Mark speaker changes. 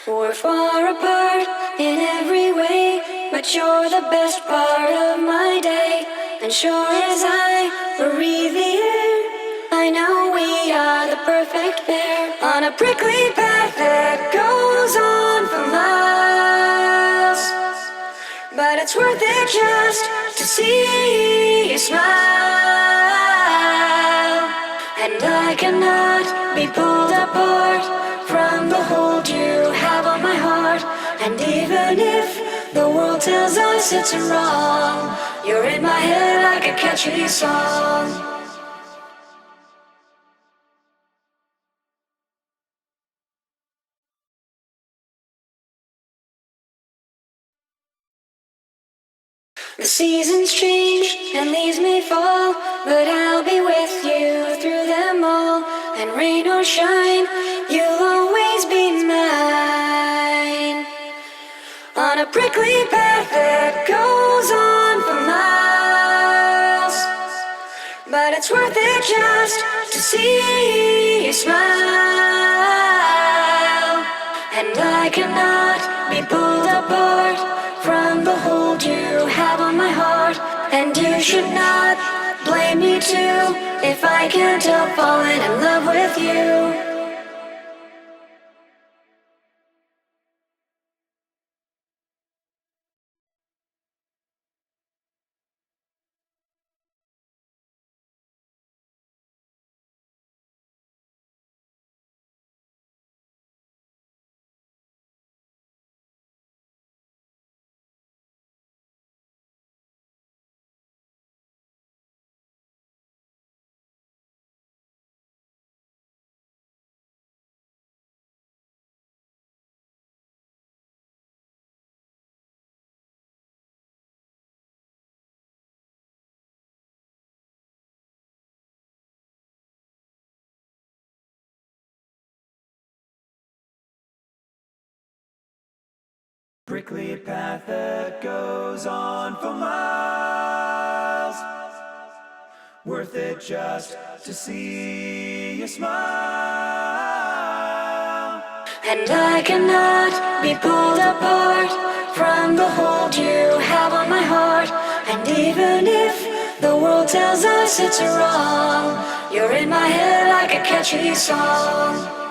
Speaker 1: We're far apart in every way, but you're the best part of my day. And sure as I breathe the air, I know we are the perfect pair. On a prickly path that goes on for miles, but it's worth it just to see you smile. And I cannot be pulled apart from the hold you have on my heart. And even if the world tells us it's wrong, you're in my head like a catchy song. The seasons change and leaves may fall, but I'll be with you through them all. And rain or shine, you'll always be mine. On a prickly path that goes on for miles, but it's worth it just to see you smile. And I cannot be pulled apart from the hold you have on my heart. And you should not blame me too if I can't help falling in love with you.
Speaker 2: Prickly path that goes on for miles, worth it just to see you smile.
Speaker 1: And I cannot be pulled apart from the hold you have on my heart. And even if the world tells us it's wrong, you're in my head like a catchy song.